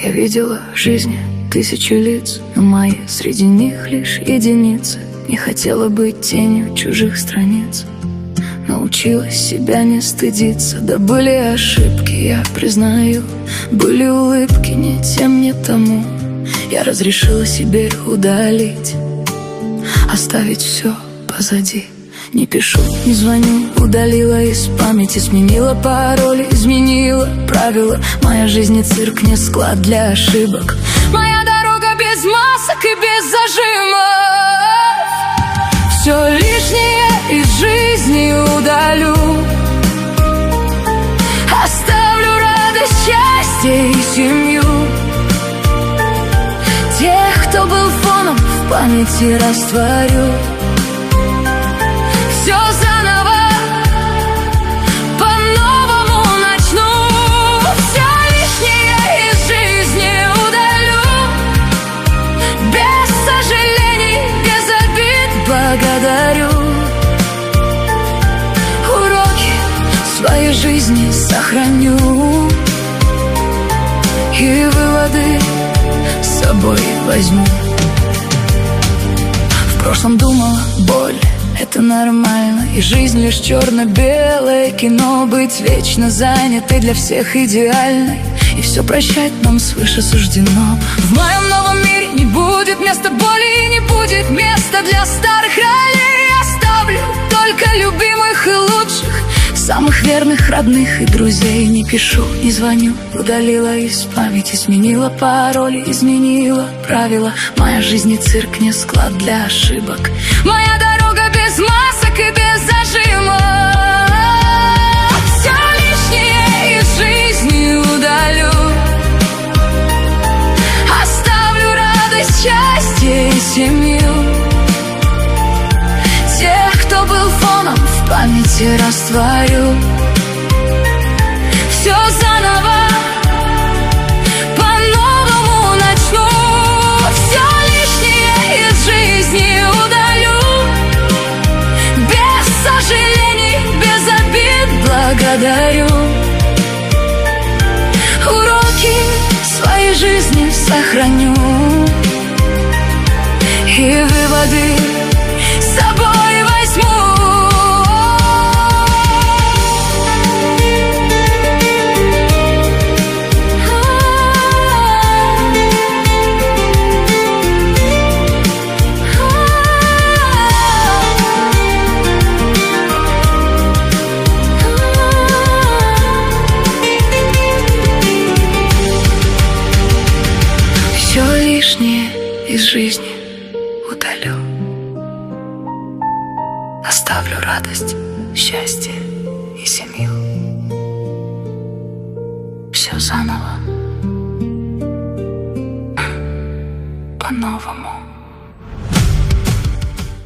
Я видела в жизни тысячи лиц, но мои среди них лишь единицы. Не хотела быть тенью чужих страниц, научилась себя не стыдиться. Да были ошибки, я признаю, были улыбки не тем, не тому. Я разрешила себе удалить, оставить все позади. Не пишу, не звоню, удалила из памяти, сменила пароли, изменила правила. Моя жизнь не цирк, не склад для ошибок. Моя дорога без масок и без зажимов. Все лишнее из жизни удалю, оставлю радость, счастье и семью. Тех, кто был фоном, в памяти растворю. Все заново, по-новому начну. Все лишнее из жизни удалю, без сожалений, без обид благодарю. Уроки своей жизни сохраню и выводы с собой возьму. В прошлом думала, боль — это нормально, и жизнь лишь черно-белое кино. Быть вечно занятой для всех идеальной, и все прощать нам свыше суждено. В моем новом мире не будет места боли, и не будет места для старых ролей. Оставлю только любимых и лучших, самых верных, родных и друзей. Не пишу, не звоню, удалила из памяти, сменила пароли, изменила правила. Моя жизнь не цирк, не склад для ошибок. Моя дорога без масок и без зажимов. Все лишнее из жизни удалю, оставлю радость, счастье и семью. Тех, кто был фоном, в памяти растворю. Все заново, по-новому начну. Все лишнее из жизни удалю, без сожалений, без обид благодарю. Уроки своей жизни сохраню и выводы с собой возьму. Все лишнее из жизни удалю, оставлю радость, счастье и семью. Все заново, по-новому.